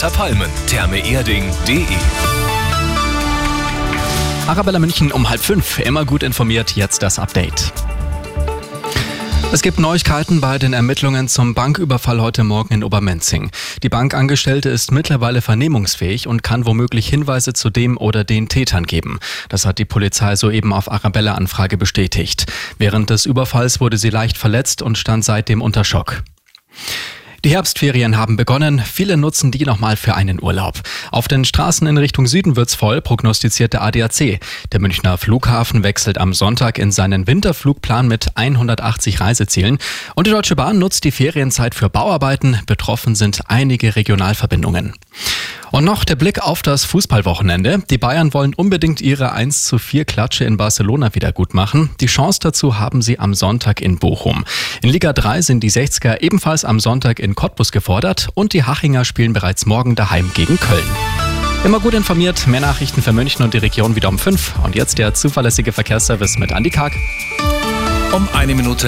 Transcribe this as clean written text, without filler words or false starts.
unter Palmen. Thermeerding.de. Arabella München um 4:30. Immer gut informiert, jetzt das Update. Es gibt Neuigkeiten bei den Ermittlungen zum Banküberfall heute Morgen in Obermenzing. Die Bankangestellte ist mittlerweile vernehmungsfähig und kann womöglich Hinweise zu dem oder den Tätern geben. Das hat die Polizei soeben auf Arabella-Anfrage bestätigt. Während des Überfalls wurde sie leicht verletzt und stand seitdem unter Schock. Die Herbstferien haben begonnen. Viele nutzen die nochmal für einen Urlaub. Auf den Straßen in Richtung Süden wird's voll, prognostiziert der ADAC. Der Münchner Flughafen wechselt am Sonntag in seinen Winterflugplan mit 180 Reisezielen. Und die Deutsche Bahn nutzt die Ferienzeit für Bauarbeiten. Betroffen sind einige Regionalverbindungen. Und noch der Blick auf das Fußballwochenende. Die Bayern wollen unbedingt ihre 1:4 Klatsche in Barcelona wieder gut machen. Die Chance dazu haben sie am Sonntag in Bochum. In Liga 3 sind die 60er ebenfalls am Sonntag in Cottbus gefordert und die Hachinger spielen bereits morgen daheim gegen Köln. Immer gut informiert, mehr Nachrichten für München und die Region wieder um 5. Und jetzt der zuverlässige Verkehrsservice mit Andi Karg. Um 1 Minute